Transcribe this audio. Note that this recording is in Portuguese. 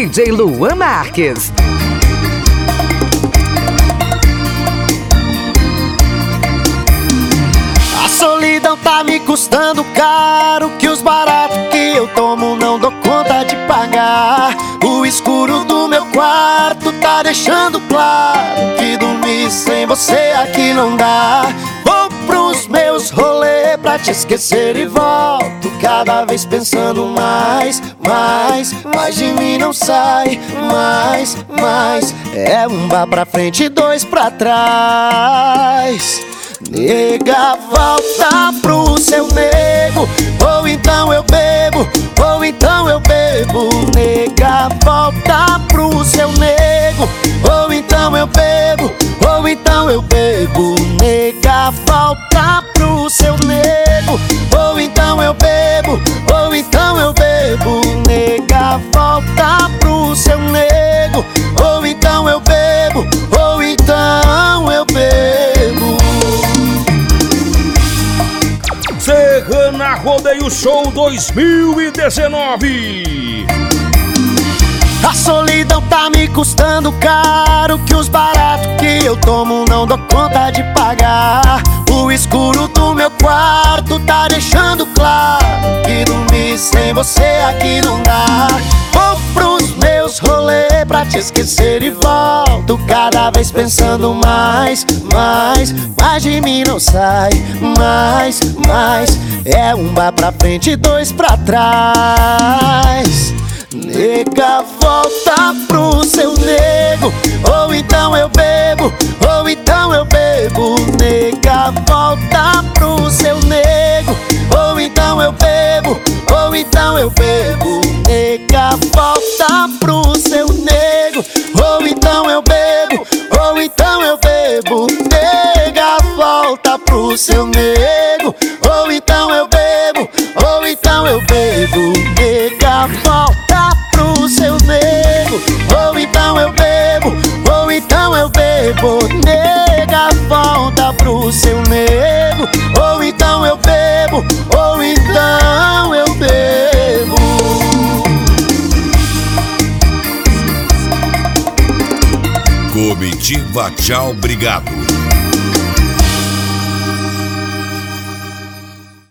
DJ Luan Marques. A solidão tá me custando caro, que os baratos que eu tomo não dou conta de pagar. O escuro do meu quarto tá deixando claro que dormir sem você aqui não dá. Vou pros meus rolês pra te esquecer e volto cada vez pensando mais de mim não sai, mais. É um bar pra frente e dois pra trás. Nega, volta pro seu nego, ou então eu bebo, Nega, volta pro seu nego, ou então eu bebo, Nega, volta pro seu nego, ou então eu bebo, Nega, volta pro seu nego, ou então eu bebo, Serrana Rodeio Show 2019. A solidão tá me custando caro, que os baratos que eu tomo não dou conta de pagar. O escuro do meu quarto tá deixando claro que dormir sem você aqui não dá. Vou pros meus rolês pra te esquecer e volto cada vez pensando mais de mim não sai, mais. É um bar pra frente e dois pra trás. Nega, volta pro seu nego, ou então eu bebo, Nega, volta pro seu nego, ou então eu bebo, Nega, volta pro seu nego, ou então eu bebo, Nega, volta pro seu nego, ou então eu bebo, Nega, volta pro seu nego, ou então eu bebo, Nega, volta pro seu nego, ou então eu bebo, Comitiva Tchau Obrigado.